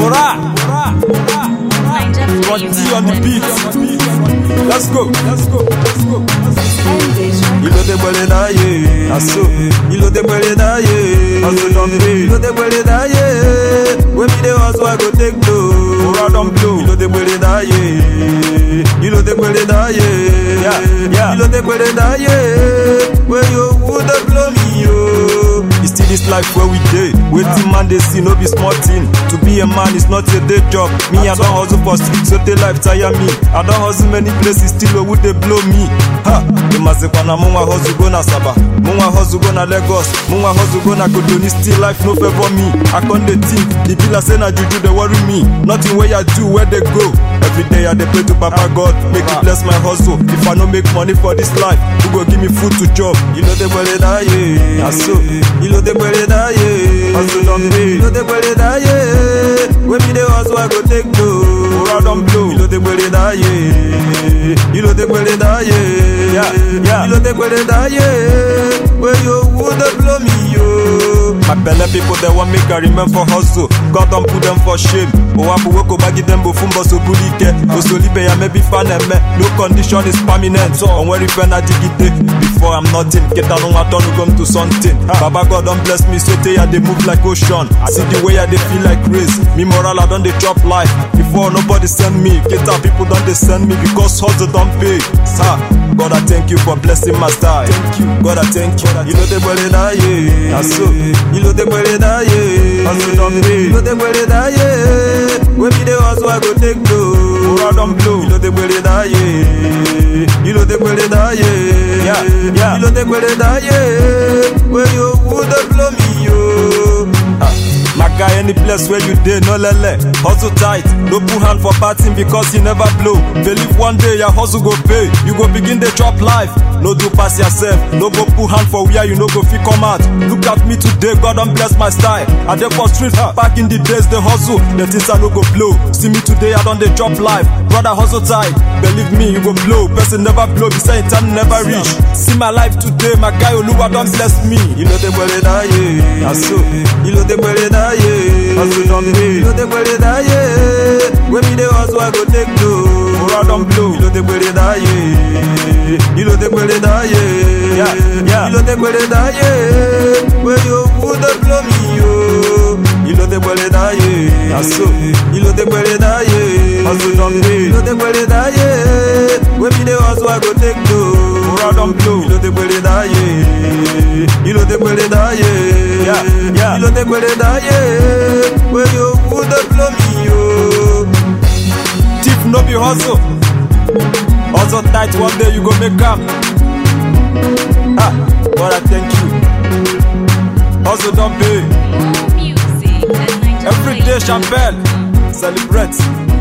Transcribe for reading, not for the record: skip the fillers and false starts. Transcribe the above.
Mora. Conti on the beat. Let's go. Il o te bole da ye, aso. Il o te bole da ye, aso don be. Il o te bole da ye, when me dey hustle I go take blow. Mora don blow. Il o te bole da ye, il o te bole da ye, yeah. Il o te bole da ye, when you would blow me yo. It's still this life where we dey. Waiting man they see no be small thing. To be a man is not a day job. Me I don't hustle for streets so they life tire me. I don't hustle many places still would they blow me. Ha! The mazekwana mwa hustle go na Saba, mwa hustle go na Lagos, mwa hustle go na Kotoni. Still life no favor me. I can't dey think. The killer say na juju they worry me. Nothing where I do where they go. Every day I dey pray to Papa God make it bless my hustle. If I no make money for this life, who go give me food to chop? You know they bole da ye, aso. You know they bole da ye, hustle don be. You know they bole da ye, when me dey hustle I go take blow. Mora don blow. You know they bole da ye, you know they bole da ye, yeah. You know they bole da ye, when you would blow me yo. My belle people they want make I remember for hustle. God don't put them for shame. Oh abu woko bagi them bofumbo so bulike. Osolipe ya maybe fan me. No condition is permanent. So on where if I digite before I'm nothing. Get down on my turn to come to something. Baba God don't bless me so they move like ocean. I see the way they feel like race. Me moral I don't they chop life. Before nobody send me. Get out people don't they send me because hustle don't pay. Sir, God I thank you for blessing my style. Thank you, God I thank you. You know they bole da ye, aso. You know they bole da ye, hustle don be. You know they bole da ye, when me dey hustle I go take blow. Mora don blow. You know they bole da ye, you know they bole da ye, yeah. You know they bole da ye, when you would blow me yo. My guy, any place where you dey, no lele. Hustle tight, no put hand for parting because he never blow. Believe one day your hustle go pay, you go begin the chop life. No do pass yourself, no go put hand for where you no go fit come out. Look at me today, God don't bless my style. I dey for street, back in the days the hustle, the things I no go blow. See me today, I don't dey chop life. Brother hustle tight, believe me, you go blow. Person never blow, be saying time never reach. See my life today, my guy Oluwa don't bless me. You know they bole da ye, aso. You know they bole da ye, hustle don be. You know they bole da ye, when me dey hustle I go take blow. Mora don blow. You know they bole da ye, you know they bole da ye, yeah. You know they bole da ye, when you would blow me yo. You know they bole da ye, aso. You know they bole da ye, hustle don be. You know they bole da ye, when me dey hustle I go take blow. Mora don blow. You know they bole da ye, you know they bole da ye, yeah. You know they bole da ye, when you would blow me yo. Thief no be hustle. Hustle tight, one day you go make up. God I thank you. Hustle don't pay. More music at Every day champagne, celebrate.